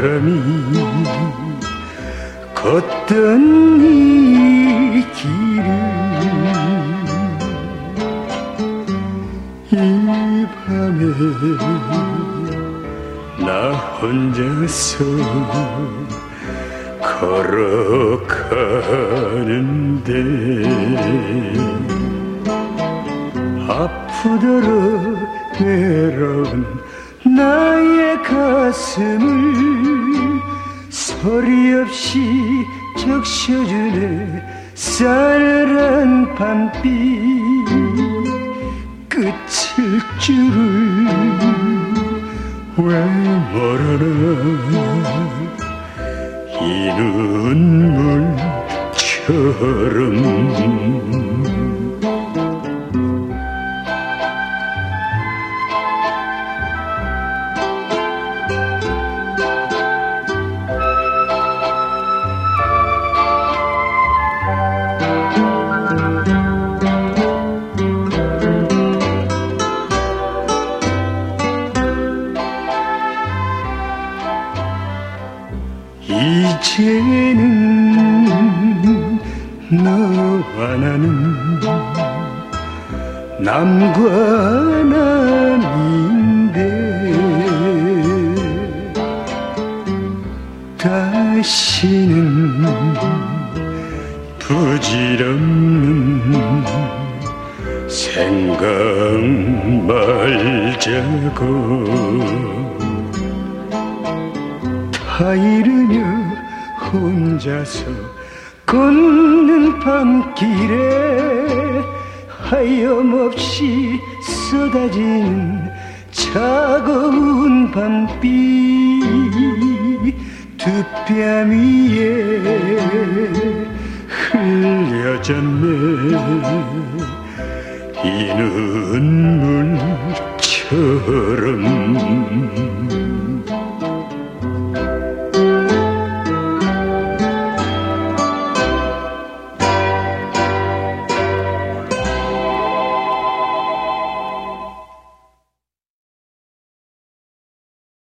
바람이 걷던 이 길을 이 밤에 나 혼자서 걸어가는데 아프도록 외로운 나의 가슴을 소리 없이 적셔주네 싸늘한 밤비 끝일 줄을 왜 모르나 이 눈물처럼 이제는 너와 나는 남과 남인데 다시는 부질없는 생각 말자고 다 잃으며 혼자서 걷는 밤길에 하염없이 쏟아지는 차가운 밤비 두 뺨 위에 흘려졌네 이 눈물처럼